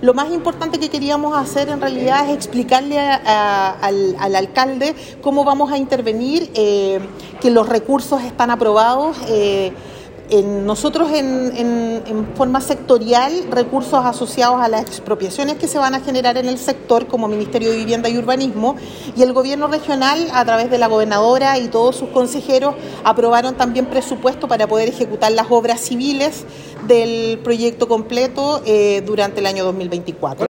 Lo más importante que queríamos hacer en realidad es explicarle al alcalde cómo vamos a intervenir, que los recursos están aprobados. Nosotros en forma sectorial, recursos asociados a las expropiaciones que se van a generar en el sector como Ministerio de Vivienda y Urbanismo, y el gobierno regional a través de la gobernadora y todos sus consejeros aprobaron también presupuesto para poder ejecutar las obras civiles del proyecto completo durante el año 2024.